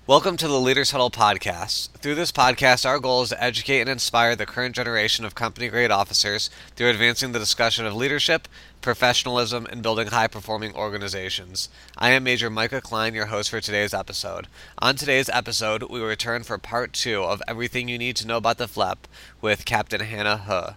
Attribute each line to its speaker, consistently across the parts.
Speaker 1: Welcome to the Leaders Huddle podcast. Through this podcast, our goal is to educate and inspire the current generation of company-grade officers through advancing the discussion of leadership, professionalism, and building high-performing organizations. I am Major Micah Klein, your host for today's episode. On today's episode, we will return for part 2 of Everything You Need to Know About the FLEP with Captain Hannah Huh.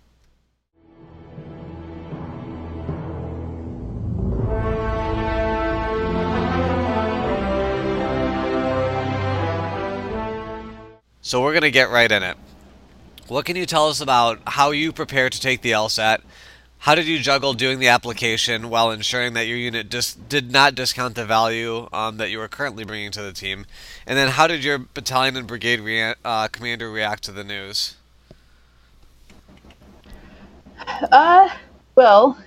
Speaker 1: So we're going to get right in it. What can you tell us about how you prepare to take the LSAT? How did you juggle doing the application while ensuring that your unit did not discount the value that you were currently bringing to the team? And then how did your battalion and brigade commander react to the news?
Speaker 2: Well,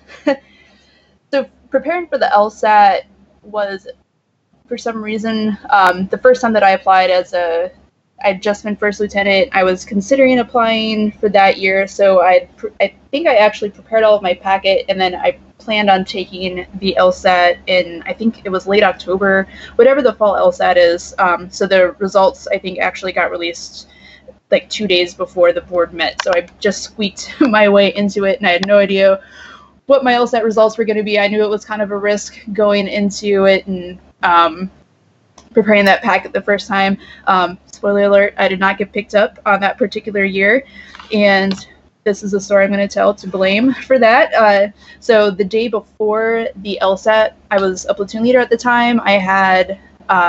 Speaker 2: so preparing for the LSAT was, for some reason, the first time that I applied I'd just been first lieutenant. I was considering applying for that year, so I think I actually prepared all of my packet, and then I planned on taking the LSAT in, I think it was late October, whatever the fall LSAT is. So the results, I think, actually got released like 2 days before the board met. So I just squeaked my way into it, and I had no idea what my LSAT results were going to be. I knew it was kind of a risk going into it, and preparing that packet the first time. Spoiler alert, I did not get picked up on that particular year, and this is a story I'm going to tell to blame for that. So the day before the LSAT, I was a platoon leader at the time. I had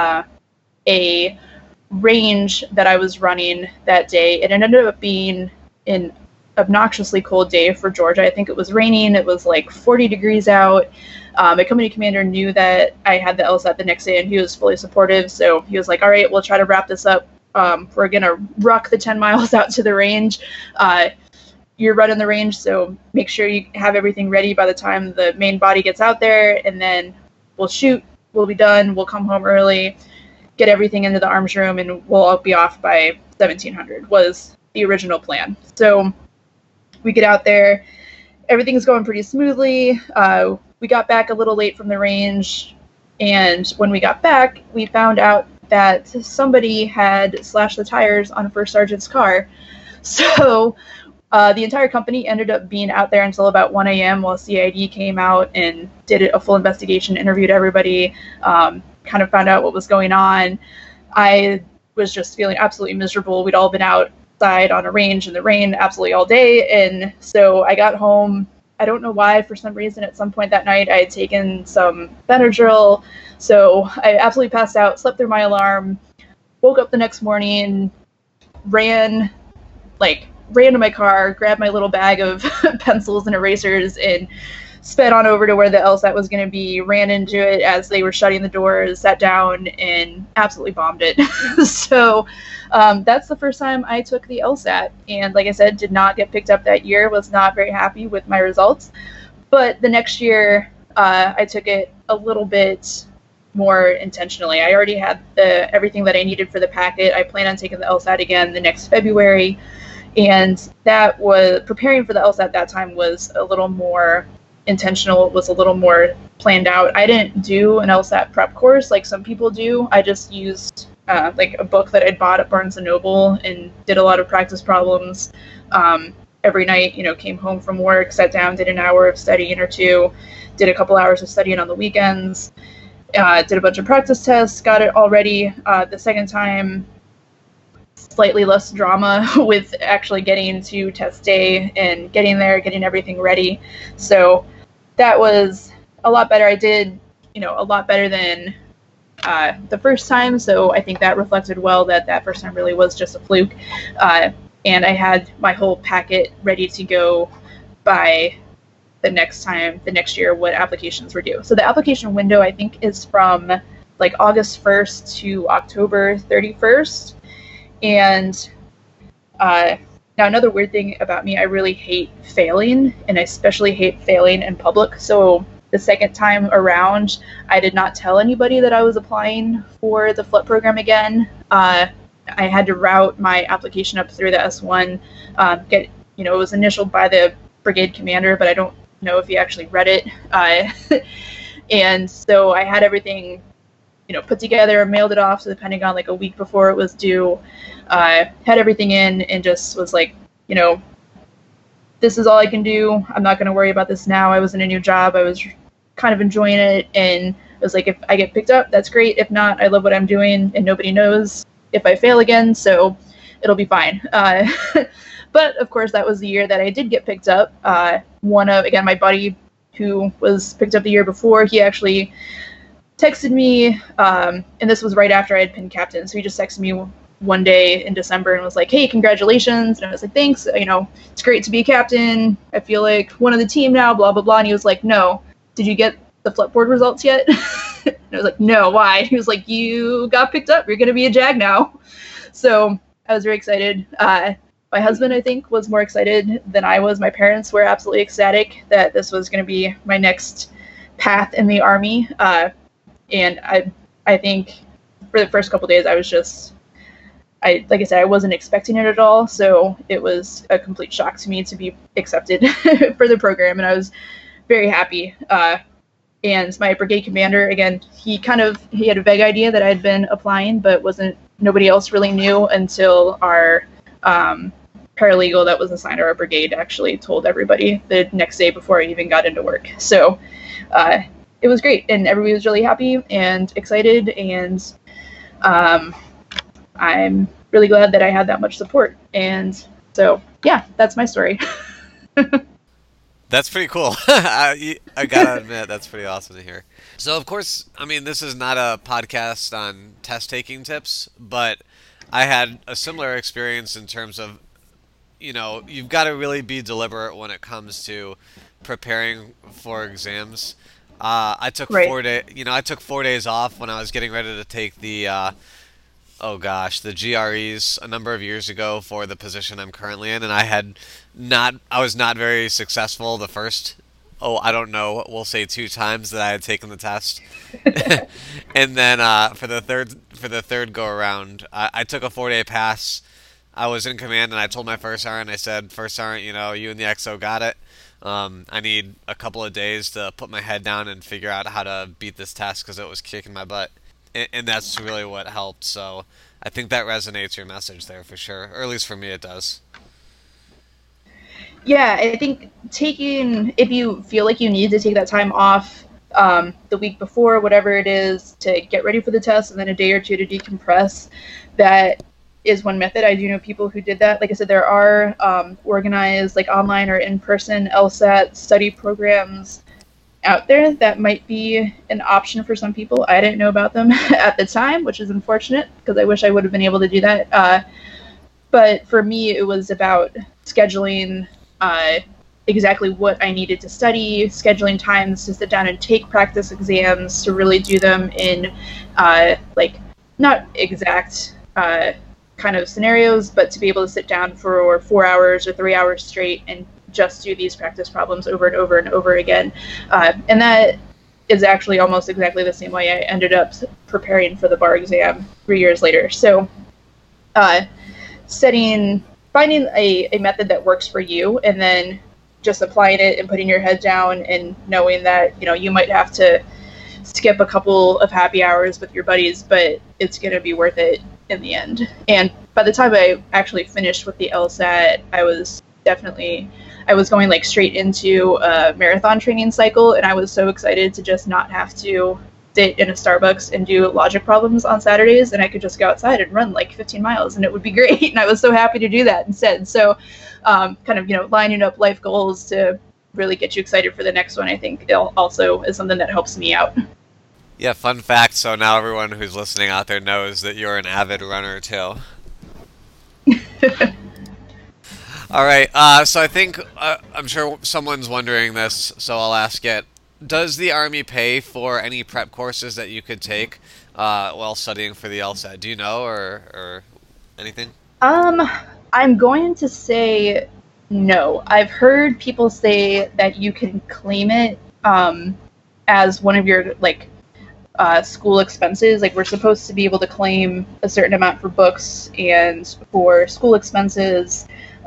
Speaker 2: a range that I was running that day. It ended up being an obnoxiously cold day for Georgia. I think it was raining. It was like 40 degrees out. My company commander knew that I had the LSAT the next day, and he was fully supportive. So he was like, all right, we'll try to wrap this up. We're going to ruck the 10 miles out to the range. You're running the range, so make sure you have everything ready by the time the main body gets out there, and then we'll shoot. We'll be done. We'll come home early, get everything into the arms room, and we'll all be off by 1700 was the original plan. So we get out there. Everything's going pretty smoothly. We got back a little late from the range, and when we got back, we found out that somebody had slashed the tires on a first sergeant's car. So the entire company ended up being out there until about 1 a.m. while CID came out and did a full investigation, interviewed everybody, kind of found out what was going on. I was just feeling absolutely miserable. We'd all been outside on a range in the rain absolutely all day, and so I got home. I don't know why, for some reason, at some point that night, I had taken some Benadryl, so I absolutely passed out, slept through my alarm, woke up the next morning, ran to my car, grabbed my little bag of pencils and erasers, and sped on over to where the LSAT was going to be, ran into it as they were shutting the doors, sat down, and absolutely bombed it. So that's the first time I took the LSAT. And like I said, did not get picked up that year, was not very happy with my results. But the next year, I took it a little bit more intentionally. I already had everything that I needed for the packet. I plan on taking the LSAT again the next February. And that was, preparing for the LSAT that time was a little more intentional. It was a little more planned out. I didn't do an LSAT prep course like some people do. I just used like a book that I'd bought at Barnes & Noble and did a lot of practice problems every night. Came home from work, sat down, did an hour of studying or two, did a couple hours of studying on the weekends, did a bunch of practice tests, got it all ready. The second time, slightly less drama with actually getting to test day and getting there, getting everything ready. So that was a lot better. I did, a lot better than the first time. So I think that reflected well that first time really was just a fluke. And I had my whole packet ready to go by the next year, what applications were due. So the application window, I think, is from like August 1st to October 31st. And now another weird thing about me, I really hate failing, and I especially hate failing in public. So the second time around, I did not tell anybody that I was applying for the FLEP program again. I had to route my application up through the S1. It was initialed by the brigade commander, but I don't know if he actually read it. And so I had everything put together and mailed it off to the Pentagon like a week before it was due. Had everything in and just was like, this is all I can do. I'm not going to worry about this now. I was in a new job. I was kind of enjoying it. And I was like, if I get picked up, that's great. If not, I love what I'm doing and nobody knows if I fail again. So it'll be fine. But of course, that was the year that I did get picked up. My buddy who was picked up the year before, he actually texted me, and this was right after I had been captain. So he just texted me one day in December and was like, hey, congratulations. And I was like, thanks. It's great to be a captain. I feel like one of the team now, blah, blah, blah. And he was like, no, did you get the Flipboard results yet? And I was like, no, why? He was like, you got picked up. You're going to be a JAG now. So I was very excited. My husband, I think, was more excited than I was. My parents were absolutely ecstatic that this was going to be my next path in the Army. And I think for the first couple of days, I was just, like I said, I wasn't expecting it at all. So it was a complete shock to me to be accepted for the program. And I was very happy. And my brigade commander, again, he had a vague idea that I had been applying, but nobody else really knew until our paralegal that was assigned to our brigade actually told everybody the next day before I even got into work. So it was great, and everybody was really happy and excited, and I'm really glad that I had that much support. And so, yeah, that's my story.
Speaker 1: That's pretty cool. I gotta admit, that's pretty awesome to hear. So, of course, this is not a podcast on test-taking tips, but I had a similar experience in terms of, you've got to really be deliberate when it comes to preparing for exams. I took
Speaker 2: Right.
Speaker 1: 4 days. I took 4 days off when I was getting ready to take the the GREs a number of years ago for the position I'm currently in, and I was not very successful the first, we'll say 2 times that I had taken the test. And then for the third go around, I took a 4-day pass. I was in command, and I told my first sergeant, I said, first sergeant, you and the XO got it. I need a couple of days to put my head down and figure out how to beat this test because it was kicking my butt. And that's really what helped. So I think that resonates your message there for sure, or at least for me it does.
Speaker 2: Yeah, I think if you feel like you need to take that time off the week before, whatever it is, to get ready for the test, and then a day or two to decompress, that is one method. I do know people who did that. Like I said, there are organized, like online or in-person LSAT study programs out there that might be an option for some people. I didn't know about them at the time, which is unfortunate because I wish I would have been able to do that. But for me, it was about scheduling exactly what I needed to study, scheduling times to sit down and take practice exams, to really do them in not exact kind of scenarios, but to be able to sit down for 4 hours or 3 hours straight and just do these practice problems over and over and over again. And that is actually almost exactly the same way I ended up preparing for the bar exam 3 years later. So finding a method that works for you, and then just applying it and putting your head down and knowing that, you might have to skip a couple of happy hours with your buddies, but it's going to be worth it in the end. And by the time I actually finished with the LSAT, I was going straight into a marathon training cycle, and I was so excited to just not have to sit in a Starbucks and do logic problems on Saturdays, and I could just go outside and run 15 miles, and it would be great. And I was so happy to do that instead. So lining up life goals to really get you excited for the next one, I think it also is something that helps me out.
Speaker 1: Yeah, fun fact, so now everyone who's listening out there knows that you're an avid runner too. All right, so I think, I'm sure someone's wondering this, so I'll ask it. Does the Army pay for any prep courses that you could take while studying for the LSAT? Do you know, or anything?
Speaker 2: I'm going to say no. I've heard people say that you can claim it as one of your, school expenses. We're supposed to be able to claim a certain amount for books and for school expenses.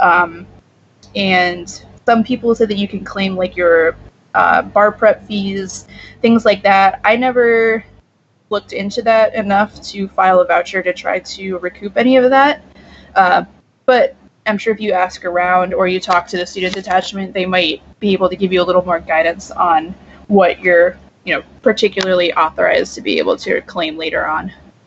Speaker 2: And some people say that you can claim your bar prep fees, things like that. I never looked into that enough to file a voucher to try to recoup any of that. But I'm sure if you ask around or you talk to the student detachment, they might be able to give you a little more guidance on what you're, particularly authorized to be able to claim later on.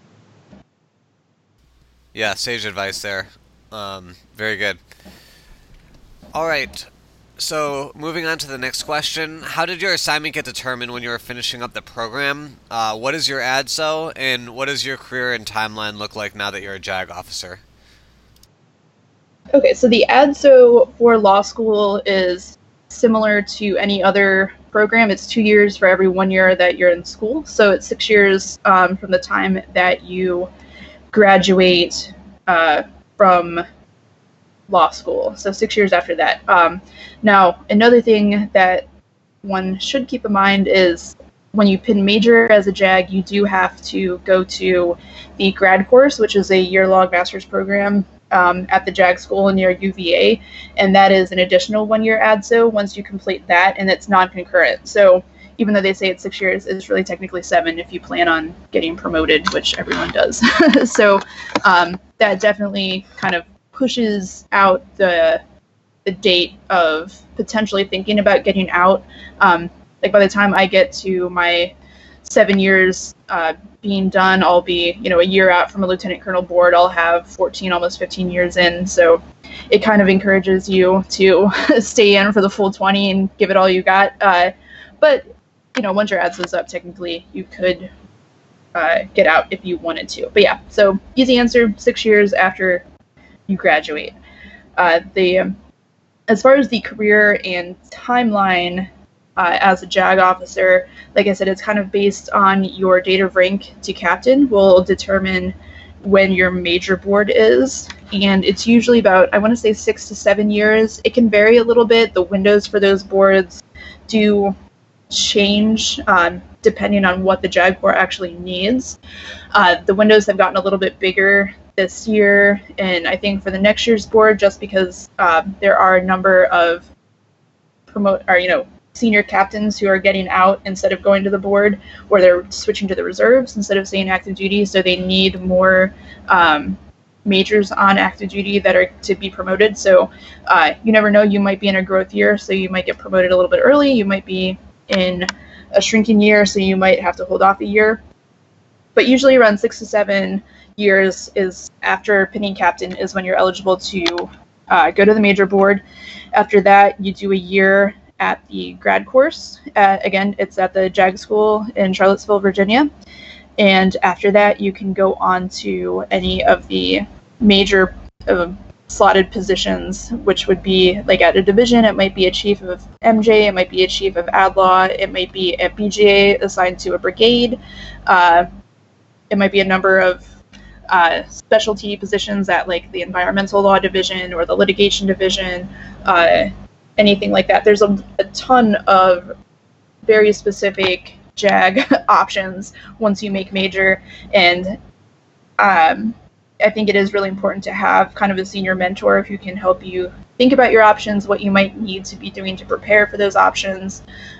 Speaker 1: Yeah, sage advice there. Very good. All right. So, moving on to the next question. How did your assignment get determined when you were finishing up the program? What is your ADSO, and what does your career and timeline look like now that you're a JAG officer?
Speaker 2: Okay, so the ADSO for law school is similar to any other program. It's 2 years for every 1 year that you're in school. So it's 6 years from the time that you graduate from law school. So 6 years after that. Now, another thing that one should keep in mind is when you pin major as a JAG, you do have to go to the grad course, which is a year-long master's program at the JAG school near UVA, and that is an additional 1 year ADSO once you complete that, and it's non-concurrent. So even though they say it's 6 years, it's really technically 7 if you plan on getting promoted, which everyone does. So that definitely kind of pushes out the date of potentially thinking about getting out. Like by the time I get to my 7 years being done, I'll be, a year out from a lieutenant colonel board. I'll have 14, almost 15 years in. So it kind of encourages you to stay in for the full 20 and give it all you got. But, once your ADSO's up, technically you could get out if you wanted to. But yeah, so easy answer, 6 years after you graduate. As far as the career and timeline as a JAG officer, like I said, it's kind of based on your date of rank to captain will determine when your major board is, and it's usually about, I want to say, 6 to 7 years. It can vary a little bit. The windows for those boards do change depending on what the JAG Corps actually needs. The windows have gotten a little bit bigger this year, and I think for the next year's board, just because there are a number of senior captains who are getting out instead of going to the board, or they're switching to the reserves instead of staying active duty, so they need more majors on active duty that are to be promoted. So you never know, you might be in a growth year, so you might get promoted a little bit early. You might be in a shrinking year, so you might have to hold off a year. But usually around 6 to 7 years is after pinning captain is when you're eligible to go to the major board. After that, you do a year at the grad course. Again, it's at the JAG school in Charlottesville, Virginia. And after that, you can go on to any of the major slotted positions, which would be like at a division. It might be a chief of MJ, it might be a chief of ad law, it might be a BGA assigned to a brigade. It might be a number of specialty positions at like the environmental law division or the litigation division, anything like that. There's a ton of very specific JAG options once you make major, and I think it is really important to have kind of a senior mentor who can help you think about your options, what you might need to be doing to prepare for those options,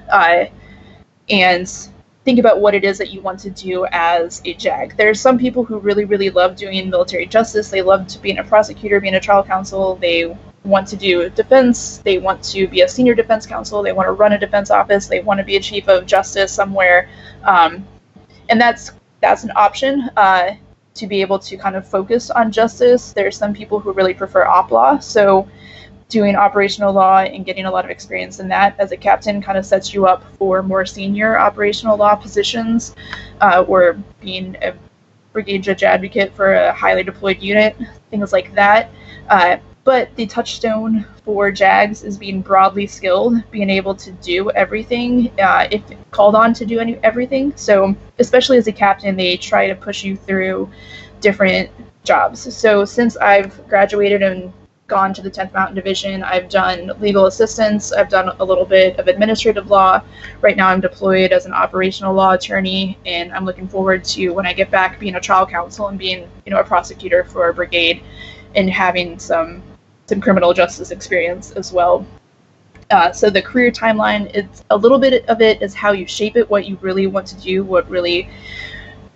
Speaker 2: and think about what it is that you want to do as a JAG. There's some people who really, really love doing military justice. They love to being a prosecutor, being a trial counsel. They want to do defense. They want to be a senior defense counsel. They want to run a defense office. They want to be a chief of justice somewhere. And that's an option to be able to kind of focus on justice. There's some people who really prefer op law. So doing operational law and getting a lot of experience in that as a captain kind of sets you up for more senior operational law positions, or being a brigade judge advocate for a highly deployed unit, things like that. But the touchstone for JAGs is being broadly skilled, being able to do everything if called on to do everything. So especially as a captain, they try to push you through different jobs. So since I've graduated and gone to the 10th Mountain Division, I've done legal assistance, I've done a little bit of administrative law. Right now I'm deployed as an operational law attorney, and I'm looking forward to, when I get back, being a trial counsel and being, a prosecutor for a brigade and having some criminal justice experience as well. So the career timeline, it's a little bit of it is how you shape it, what you really want to do, what really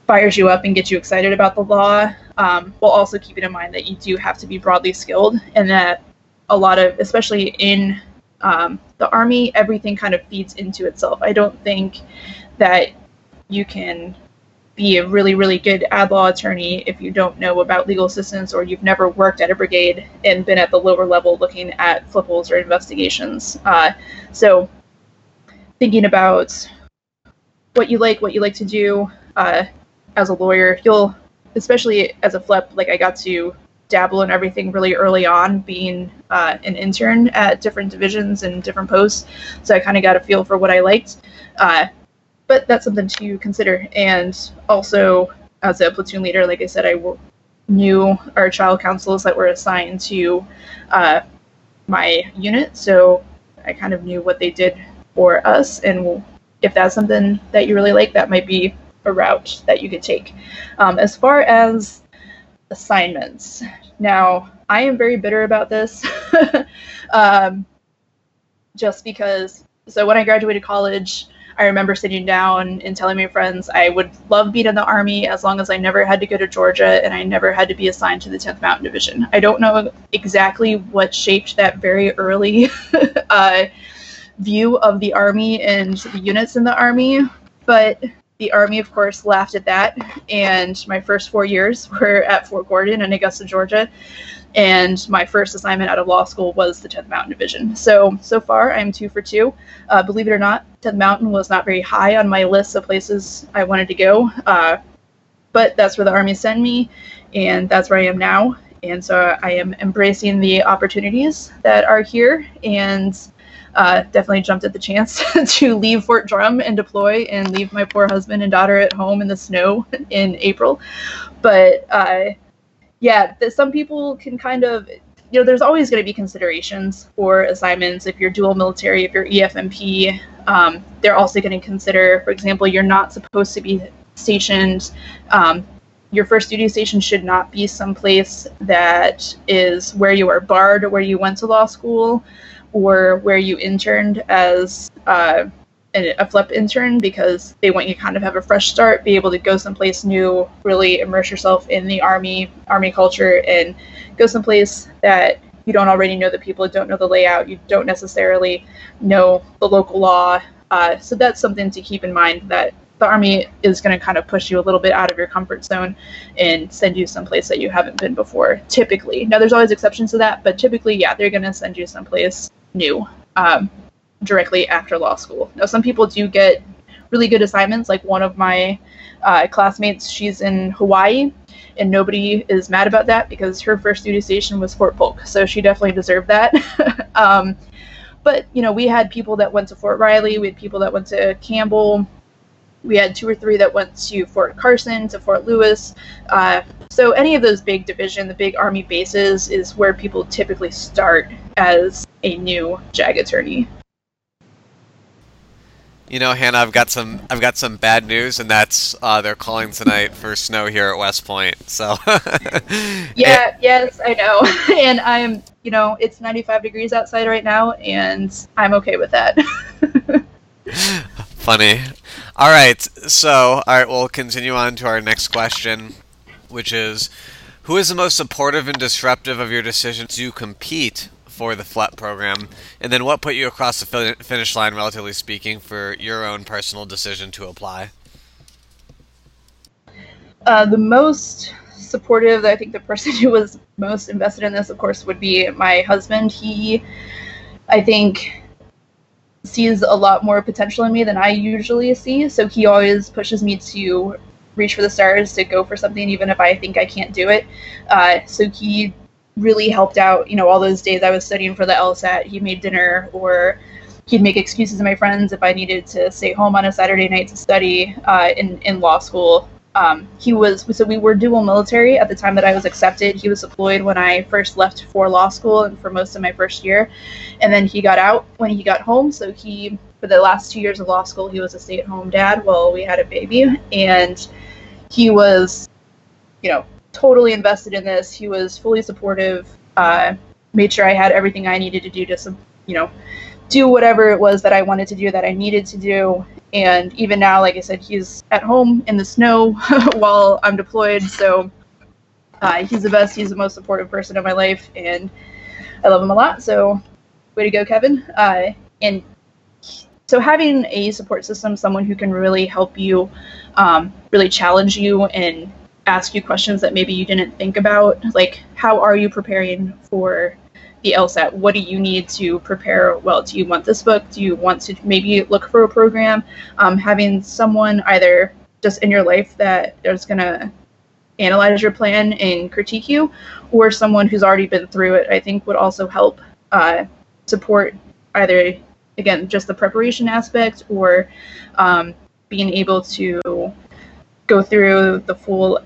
Speaker 2: fires you up and gets you excited about the law, while also keeping in mind that you do have to be broadly skilled, and that a lot of, especially in the Army, everything kind of feeds into itself. I don't think that you can be a really, really good ad law attorney if you don't know about legal assistance, or you've never worked at a brigade and been at the lower level looking at flippals or investigations. So thinking about what you like to do as a lawyer, you'll, especially as a flip, like I got to dabble in everything really early on, being an intern at different divisions and different posts. So I kind of got a feel for what I liked. But that's something to consider. And also, as a platoon leader, like I said, I knew our child counsels that were assigned to my unit. So I kind of knew what they did for us. And if that's something that you really like, that might be a route that you could take. As far as assignments, now I am very bitter about this, just because. So when I graduated college, I remember sitting down and telling my friends I would love being in the Army as long as I never had to go to Georgia and I never had to be assigned to the 10th Mountain Division. I don't know exactly what shaped that very early view of the Army and the units in the Army, but the Army, of course, laughed at that, and my first 4 years were at Fort Gordon in Augusta, Georgia, and my first assignment out of law school was the 10th Mountain Division. So far, I'm 2 for 2. Believe it or not, 10th Mountain was not very high on my list of places I wanted to go, but that's where the Army sent me, and that's where I am now. And so I am embracing the opportunities that are here, and definitely jumped at the chance to leave Fort Drum and deploy and leave my poor husband and daughter at home in the snow in April. But yeah, some people can kind of, there's always going to be considerations for assignments. If you're dual military, if you're EFMP, they're also going to consider, for example, you're not supposed to be stationed. Your first duty station should not be someplace that is where you are barred or where you went to law school, or where you interned as a FLEP intern, because they want you to kind of have a fresh start, be able to go someplace new, really immerse yourself in the Army culture, and go someplace that you don't already know the people, don't know the layout, you don't necessarily know the local law. So that's something to keep in mind, that the Army is going to kind of push you a little bit out of your comfort zone and send you someplace that you haven't been before, typically. Now, there's always exceptions to that, but typically, yeah, they're going to send you someplace new directly after law school. Now, some people do get really good assignments. Like one of my classmates, she's in Hawaii, and nobody is mad about that because her first duty station was Fort Polk, so she definitely deserved that. But, we had people that went to Fort Riley, we had people that went to Campbell, we had 2 or 3 that went to Fort Carson, to Fort Lewis. So any of those big division, the big Army bases, is where people typically start as a new JAG attorney.
Speaker 1: Hannah, I've got some bad news, and that's they're calling tonight for snow here at West Point. So
Speaker 2: yeah, yes, I know. And I'm, it's 95 degrees outside right now, and I'm okay with that.
Speaker 1: Funny. All right, we'll continue on to our next question, which is, who is the most supportive and disruptive of your decision to compete for the FLEP program? And then what put you across the finish line, relatively speaking, for your own personal decision to apply?
Speaker 2: The most supportive, I think the person who was most invested in this, of course, would be my husband. He, I think, sees a lot more potential in me than I usually see, so he always pushes me to reach for the stars, to go for something even if I think I can't do it. So he really helped out, all those days I was studying for the LSAT. He made dinner, or he'd make excuses to my friends if I needed to stay home on a Saturday night to study in law school. We were dual military at the time that I was accepted. He was deployed when I first left for law school and for most of my first year. And then he got out when he got home. So for the last 2 years of law school, he was a stay-at-home dad while we had a baby. And he was, totally invested in this. He was fully supportive, made sure I had everything I needed to do to, do whatever it was that I wanted to do, that I needed to do. And even now, like I said, he's at home in the snow while I'm deployed. So he's the best. He's the most supportive person in my life, and I love him a lot. So way to go, Kevin. And so having a support system, someone who can really help you, really challenge you and ask you questions that maybe you didn't think about. Like, how are you preparing for the LSAT? What do you need to prepare well? Do you want this book? Do you want to maybe look for a program? Having someone either just in your life that is going to analyze your plan and critique you, or someone who's already been through it, I think would also help support either, again, just the preparation aspect, or being able to go through the full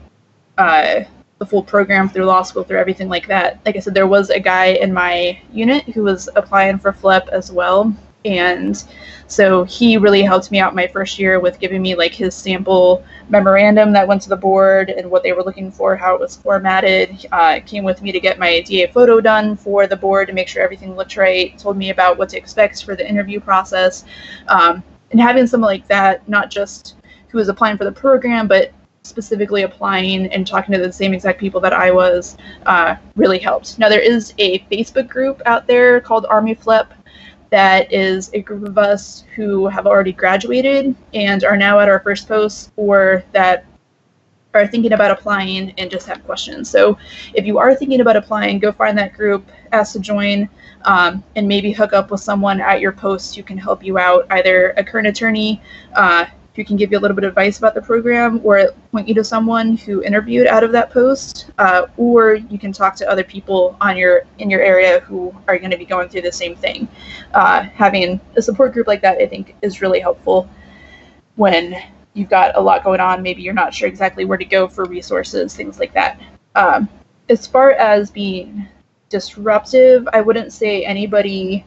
Speaker 2: program through law school, through everything like that. Like I said, there was a guy in my unit who was applying for FLEP as well, and so he really helped me out my first year with giving me like his sample memorandum that went to the board and what they were looking for, how it was formatted. Came with me to get my DA photo done for the board to make sure everything looked right, told me about what to expect for the interview process. And having someone like that, not just who was applying for the program, but specifically applying and talking to the same exact people that I was, really helped. Now, there is a Facebook group out there called Army FLEP that is a group of us who have already graduated and are now at our first post, or that are thinking about applying and just have questions. So if you are thinking about applying, go find that group, ask to join, and maybe hook up with someone at your post who can help you out, either a current attorney who can give you a little bit of advice about the program, or point you to someone who interviewed out of that post, or you can talk to other people in your area who are going to be going through the same thing. Having a support group like that, I think, is really helpful when you've got a lot going on. Maybe you're not sure exactly where to go for resources, things like that. As far as being disruptive, I wouldn't say anybody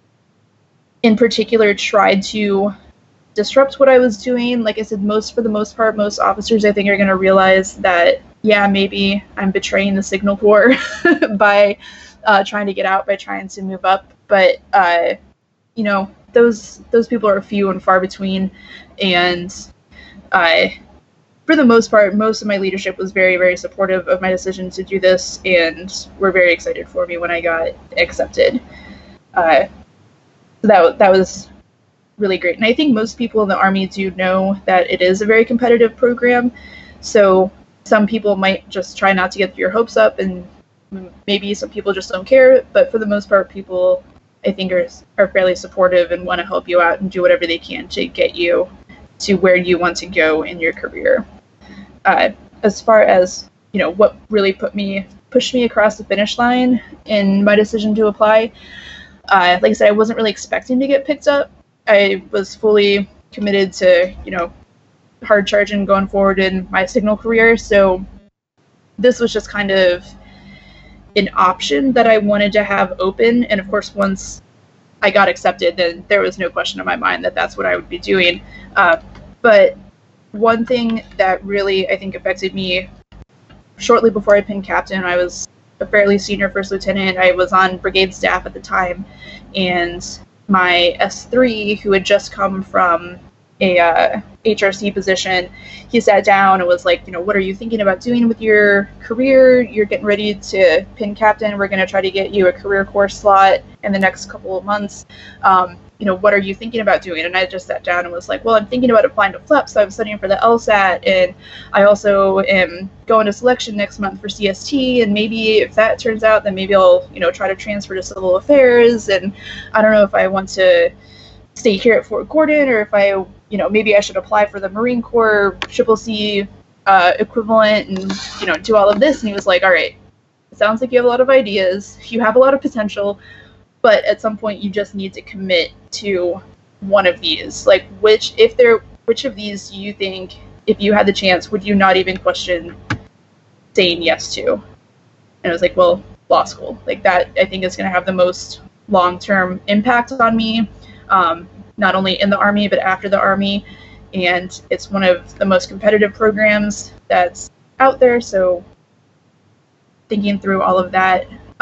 Speaker 2: in particular tried to disrupt what I was doing. Like I said, for the most part, most officers, I think, are going to realize that, yeah, maybe I'm betraying the Signal Corps by trying to get out, by trying to move up. But, those people are few and far between. And for the most part, most of my leadership was very, very supportive of my decision to do this, and were very excited for me when I got accepted. That was really great. And I think most people in the Army do know that it is a very competitive program. So some people might just try not to get your hopes up, and maybe some people just don't care. But for the most part, people, I think, are fairly supportive and want to help you out and do whatever they can to get you to where you want to go in your career. As far as, what really pushed me across the finish line in my decision to apply, like I said, I wasn't really expecting to get picked up. I was fully committed to, hard charging going forward in my Signal career. So this was just kind of an option that I wanted to have open. And of course, once I got accepted, then there was no question in my mind that that's what I would be doing. But one thing that really, I think, affected me shortly before I pinned captain, I was a fairly senior first lieutenant. I was on brigade staff at the time, and my S3, who had just come from a HRC position, he sat down and was like, what are you thinking about doing with your career? You're getting ready to pin captain. We're going to try to get you a career course slot in the next couple of months. What are you thinking about doing? And I just sat down and was like, well, I'm thinking about applying to FLEP, so I'm studying for the LSAT, and I also am going to selection next month for CST, and maybe if that turns out, then maybe I'll, try to transfer to civil affairs, and I don't know if I want to stay here at Fort Gordon, or if I, maybe I should apply for the Marine Corps CCC equivalent and, do all of this. And he was like, all right, it sounds like you have a lot of ideas, you have a lot of potential, but at some point you just need to commit to one of these. Like, which of these do you think, if you had the chance, would you not even question saying yes to? And I was like, well, law school. Like, that, I think, is going to have the most long-term impact on me, not only in the Army, but after the Army. And it's one of the most competitive programs that's out there. So thinking through all of that,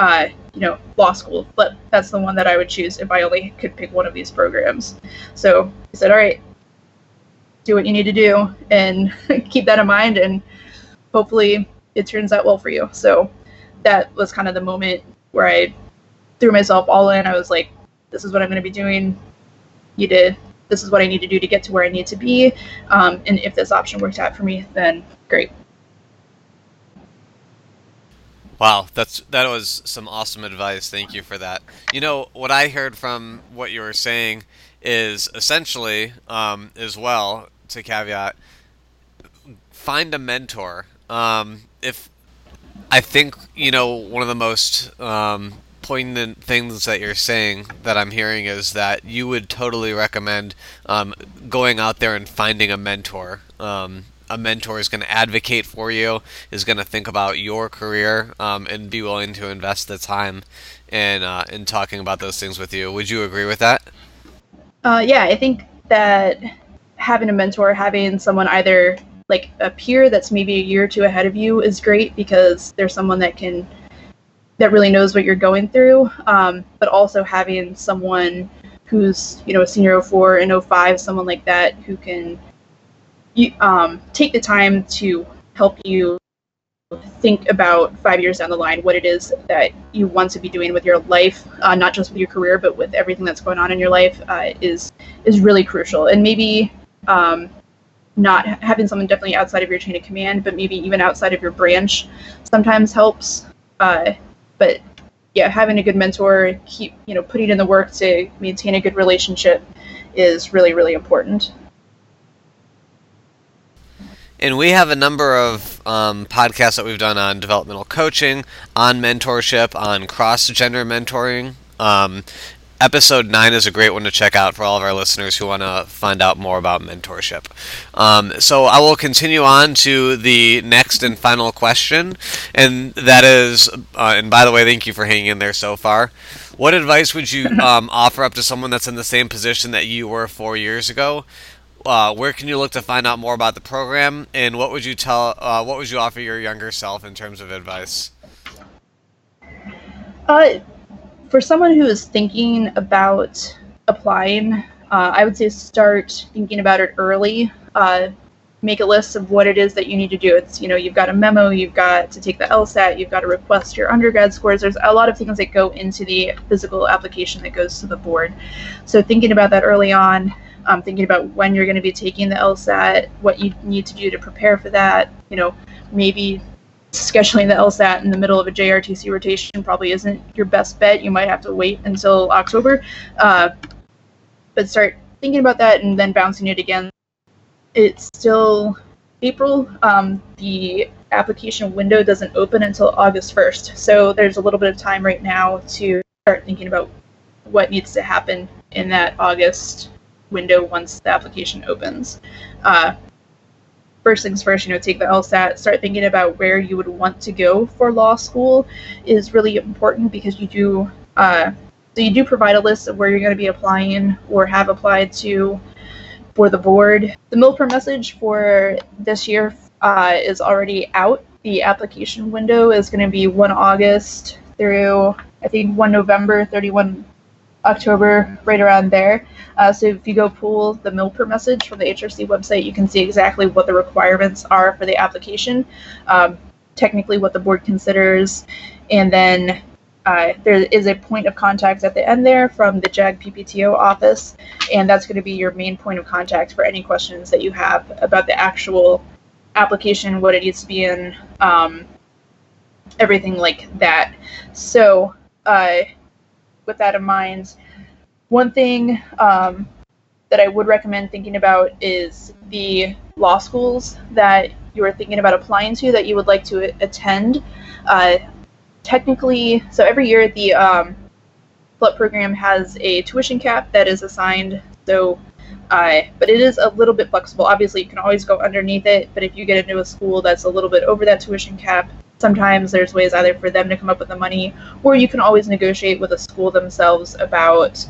Speaker 2: law school, but that's the one that I would choose if I only could pick one of these programs. So I said, all right, do what you need to do and keep that in mind, and hopefully it turns out well for you. So that was kind of the moment where I threw myself all in. I was like, this is what I'm going to be doing. This is what I need to do to get to where I need to be. And if this option works out for me, then great.
Speaker 1: Wow, that was some awesome advice. Thank you for that. What I heard from what you were saying is essentially, as well, to caveat, find a mentor. If I think, one of the most poignant things that you're saying that I'm hearing is that you would totally recommend going out there and finding a mentor. A mentor is going to advocate for you, is going to think about your career, and be willing to invest the time in talking about those things with you. Would you agree with that?
Speaker 2: Yeah, I think that having a mentor, having someone either like a peer that's maybe a year or two ahead of you is great, because there's someone that really knows what you're going through, but also having someone who's, a senior 04 and 05, someone like that who can take the time to help you think about 5 years down the line what it is that you want to be doing with your life, not just with your career, but with everything that's going on in your life, is really crucial. And maybe not having someone definitely outside of your chain of command, but maybe even outside of your branch sometimes helps. But yeah, having a good mentor, keep putting in the work to maintain a good relationship is really, really important.
Speaker 1: And we have a number of podcasts that we've done on developmental coaching, on mentorship, on cross-gender mentoring. Episode 9 is a great one to check out for all of our listeners who want to find out more about mentorship. So I will continue on to the next and final question, and that is, and by the way, thank you for hanging in there so far. What advice would you offer up to someone that's in the same position that you were 4 years ago? Where can you look to find out more about the program, and what would you offer your younger self in terms of advice?
Speaker 2: For someone who is thinking about applying, I would say start thinking about it early. Make a list of what it is that you need to do. It's, you've got a memo, you've got to take the LSAT, you've got to request your undergrad scores. There's a lot of things that go into the physical application that goes to the board. So thinking about that early on, thinking about when you're going to be taking the LSAT, what you need to do to prepare for that, maybe scheduling the LSAT in the middle of a JRTC rotation probably isn't your best bet. You might have to wait until October, but start thinking about that and then bouncing it again. It's still April. The application window doesn't open until August 1st, so there's a little bit of time right now to start thinking about what needs to happen in that August window once the application opens. First things first, take the LSAT, start thinking about where you would want to go for law school is really important, because you do provide a list of where you're going to be applying or have applied to for the board. The MILPER message for this year is already out. The application window is going to be 1 August through, I think, 1 November, 31 October, right around there. So if you go pull the MILPER message from the HRC website, you can see exactly what the requirements are for the application, technically what the board considers, and then there is a point of contact at the end there from the JAG PPTO office, and that's going to be your main point of contact for any questions that you have about the actual application, what it needs to be in, everything like that. So with that in mind, one thing that I would recommend thinking about is the law schools that you are thinking about applying to that you would like to attend. Technically, so every year the FLUT program has a tuition cap that is assigned, so but it is a little bit flexible. Obviously, you can always go underneath it, but if you get into a school that's a little bit over that tuition cap, sometimes there's ways either for them to come up with the money, or you can always negotiate with a school themselves about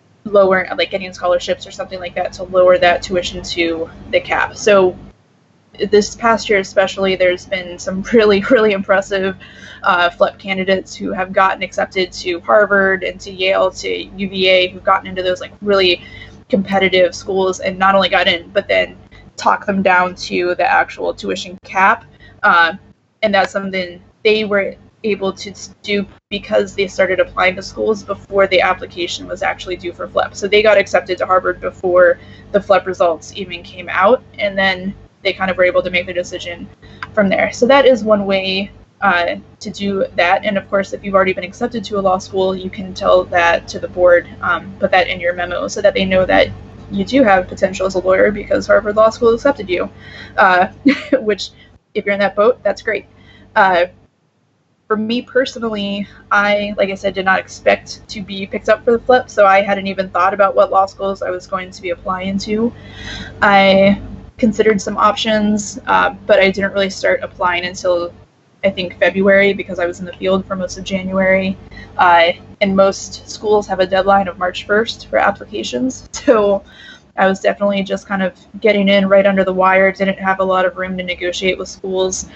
Speaker 2: getting scholarships or something like that to lower that tuition to the cap. So this past year especially, there's been some really, really impressive FLEP candidates who have gotten accepted to Harvard and to Yale, to UVA, who've gotten into those like really competitive schools and not only got in, but then talk them down to the actual tuition cap. And that's something they were able to do because they started applying to schools before the application was actually due for FLEP. So they got accepted to Harvard before the FLEP results even came out, and then they kind of were able to make their decision from there. So that is one way to do that. And of course, if you've already been accepted to a law school, you can tell that to the board, put that in your memo so that they know that you do have potential as a lawyer because Harvard Law School accepted you, which if you're in that boat, that's great. For me personally, I, like I said, did not expect to be picked up for the FLEP, so I hadn't even thought about what law schools I was going to be applying to. I considered some options, but I didn't really start applying until I think February because I was in the field for most of January. And most schools have a deadline of March 1st for applications, so I was definitely just kind of getting in right under the wire, didn't have a lot of room to negotiate with schools.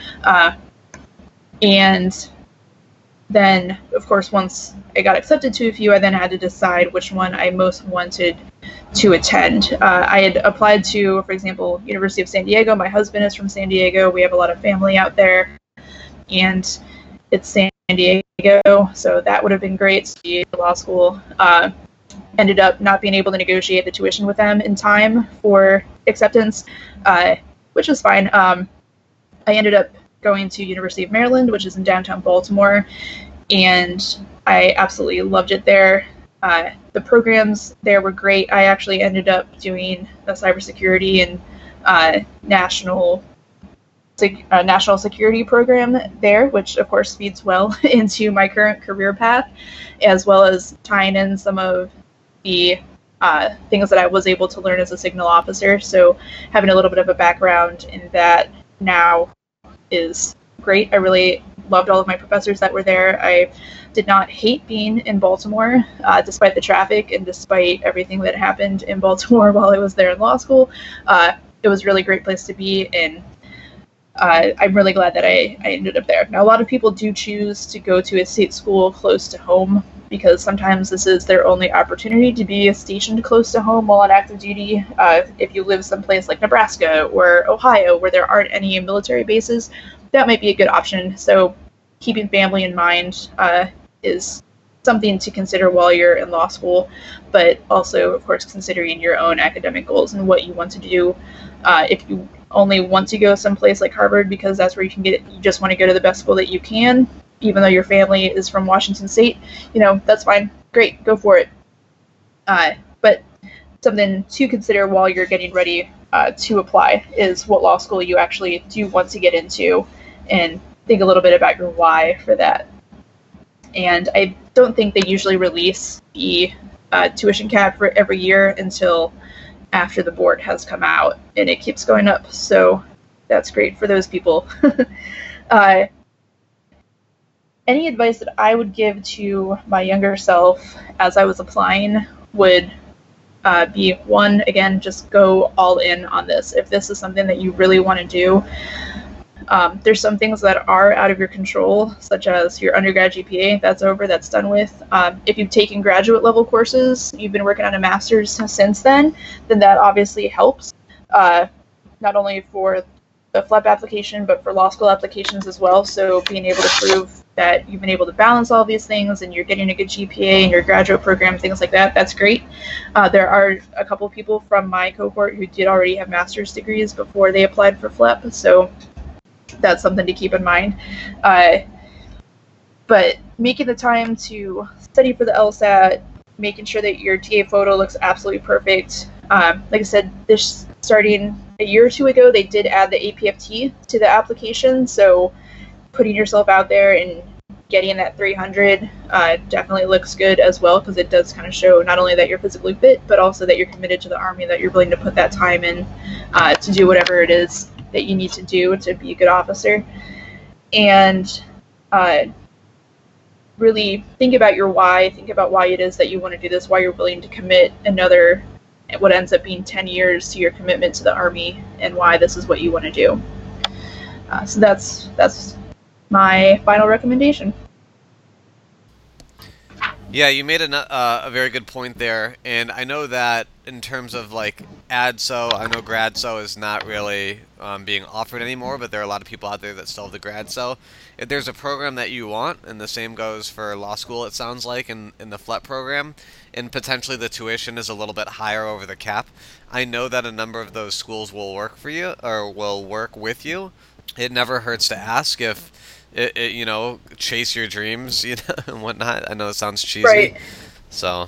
Speaker 2: And then, of course, once I got accepted to a few, I then had to decide which one I most wanted to attend. I had applied to, for example, University of San Diego. My husband is from San Diego. We have a lot of family out there, and it's San Diego, so that would have been great to be at law school. Ended up not being able to negotiate the tuition with them in time for acceptance, which was fine. I ended up going to University of Maryland, which is in downtown Baltimore, and I absolutely loved it there. The programs there were great. I actually ended up doing a cybersecurity and national security program there, which of course feeds well into my current career path, as well as tying in some of the things that I was able to learn as a signal officer. So having a little bit of a background in that now is great. I really loved all of my professors that were there. I did not hate being in Baltimore, despite the traffic and despite everything that happened in Baltimore while I was there in law school. It was a really great place to be, and I'm really glad that I ended up there. Now, a lot of people do choose to go to a state school close to home because sometimes this is their only opportunity to be stationed close to home while on active duty. If you live someplace like Nebraska or Ohio where there aren't any military bases, that might be a good option. So keeping family in mind is something to consider while you're in law school, but also, of course, considering your own academic goals and what you want to do. If you only want to go someplace like Harvard because that's where you can get, you just want to go to the best school that you can, even though your family is from Washington State, that's fine. Great, go for it. But something to consider while you're getting ready to apply is what law school you actually do want to get into, and think a little bit about your why for that. And I don't think they usually release the tuition cap for every year until after the board has come out, and it keeps going up. So that's great for those people. Any advice that I would give to my younger self as I was applying would be, one, again, just go all in on this. If this is something that you really want to do, there's some things that are out of your control, such as your undergrad GPA. That's over, that's done with. If you've taken graduate level courses, you've been working on a master's since then that obviously helps, not only for the FLEP application, but for law school applications as well. So being able to prove that you've been able to balance all these things and you're getting a good GPA in your graduate program, things like that, that's great. There are a couple of people from my cohort who did already have master's degrees before they applied for FLEP, so that's something to keep in mind. But making the time to study for the LSAT, making sure that your TA photo looks absolutely perfect. Like I said, this starting a year or two ago, they did add the APFT to the application, so putting yourself out there and getting that 300 definitely looks good as well, because it does kind of show not only that you're physically fit, but also that you're committed to the Army, that you're willing to put that time in to do whatever it is that you need to do to be a good officer. And really think about your why, think about why it is that you want to do this, why you're willing to commit another what ends up being 10 years to your commitment to the Army and why this is what you want to do. So that's my final recommendation.
Speaker 1: Yeah, you made a very good point there, and I know that in terms of like ADSO, I know GradSO is not really being offered anymore, but there are a lot of people out there that still have the GradSO. If there's a program that you want, and the same goes for law school, it sounds like, in the FLEP program, and potentially the tuition is a little bit higher over the cap, I know that a number of those schools will work for you, or will work with you. It never hurts to ask if chase your dreams, and whatnot. I know it sounds cheesy.
Speaker 2: Right.
Speaker 1: So.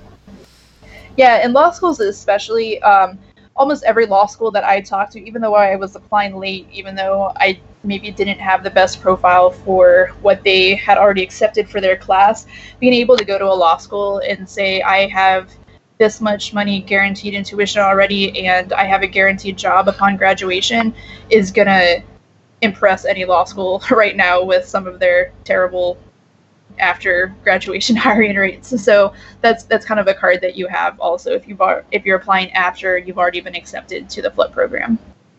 Speaker 2: Yeah, in law schools especially, almost every law school that I talked to, even though I was applying late, even though I maybe didn't have the best profile for what they had already accepted for their class, being able to go to a law school and say, I have this much money guaranteed in tuition already, and I have a guaranteed job upon graduation, is going to impress any law school right now with some of their terrible after graduation hiring rates. So that's kind of a card that you have also if you're applying after you've already been accepted to the FLEP program.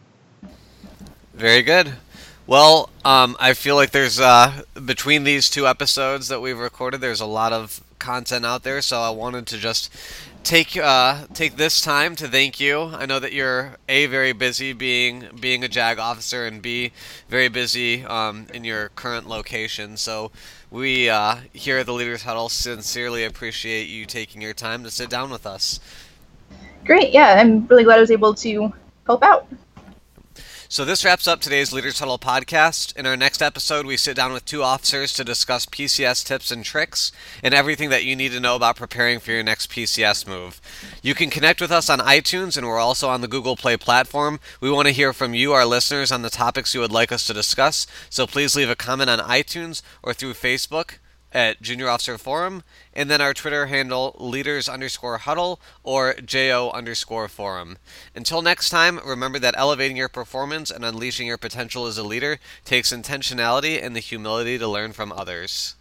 Speaker 1: Very good. Well, I feel like there's between these two episodes that we've recorded, there's a lot of content out there, so I wanted to just take this time to thank you. I know that you're A, very busy being a JAG officer, and B, very busy in your current location. So we here at the Leaders Huddle sincerely appreciate you taking your time to sit down with us.
Speaker 2: Great, yeah, I'm really glad I was able to help out.
Speaker 1: So this wraps up today's Leaders Huddle podcast. In our next episode, we sit down with two officers to discuss PCS tips and tricks and everything that you need to know about preparing for your next PCS move. You can connect with us on iTunes, and we're also on the Google Play platform. We want to hear from you, our listeners, on the topics you would like us to discuss, so please leave a comment on iTunes or through Facebook at Junior Officer Forum, and then our Twitter handle, leaders_huddle or JO_forum. Until next time, remember that elevating your performance and unleashing your potential as a leader takes intentionality and the humility to learn from others.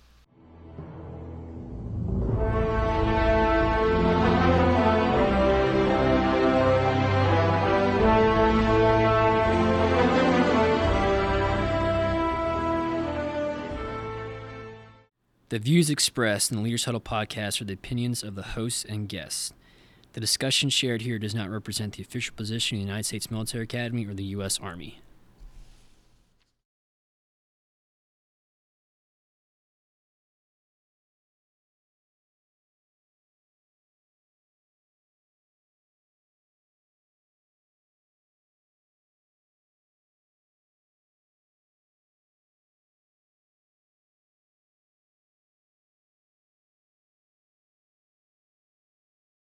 Speaker 3: The views expressed in the Leaders Huddle podcast are the opinions of the hosts and guests. The discussion shared here does not represent the official position of the United States Military Academy or the U.S. Army.